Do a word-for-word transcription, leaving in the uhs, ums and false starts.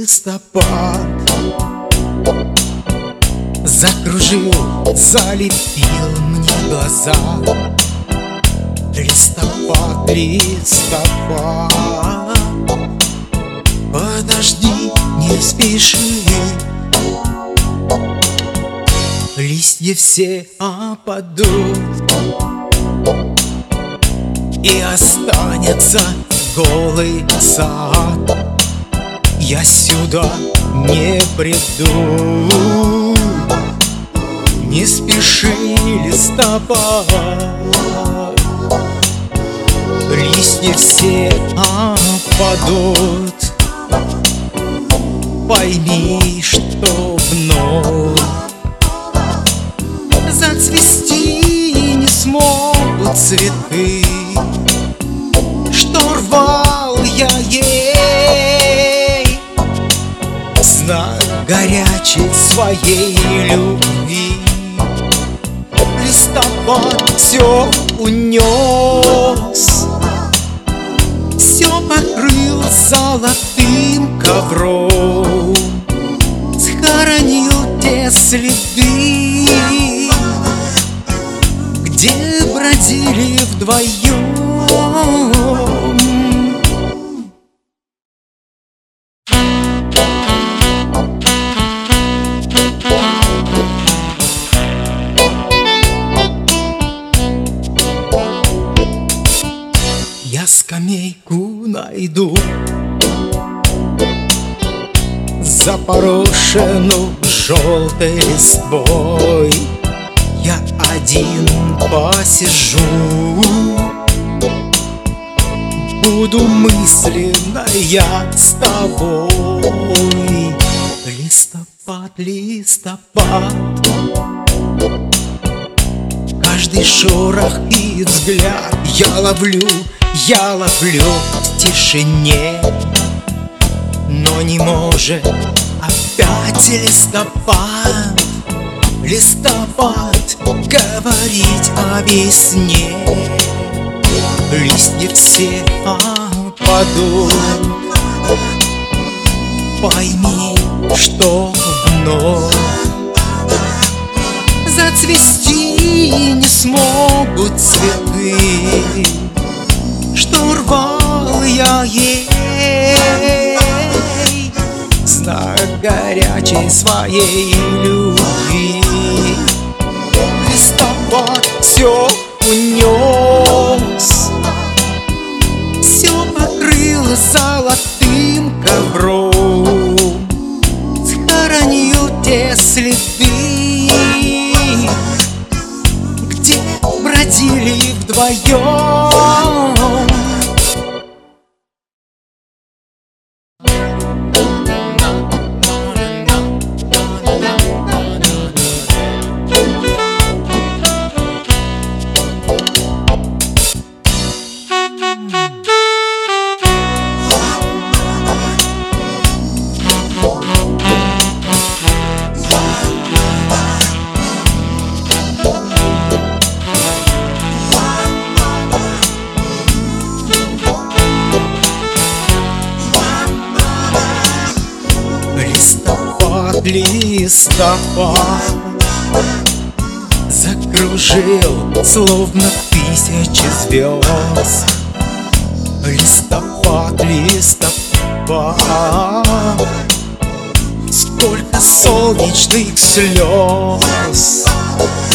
листопад закружил, залепил мне глаза. Листопад, листопад, подожди, не спеши. Листья все опадут, и останется голый сад. Я сюда не приду, не спеши, листопад. Листья все опадут, пойми, что вновь зацвести не смогут цветы, что рвал я ей знак горячей своей любви. Листопад все унес, все покрыл золотым ковром, схоронил те следы, где бродили вдвоем. Я скамейку найду, запорошенную желтой листвой. Я один посижу, буду мысленно я с тобой. Листопад, листопад, каждый шорох и взгляд я ловлю, я ловлю в тишине. Но не может опять листопад, листопад говорить о весне. Листья все опадут, пойми, что вновь зацвести не смогут цветы, что рвал я ей знак горячей своей любви. Листопад все унес, все покрыл золотым ковром, схоронил те следы, где бродили вдвоем. Листопад, листопад закружил, словно тысячи звезд. Листопад, листопад, сколько солнечных слез.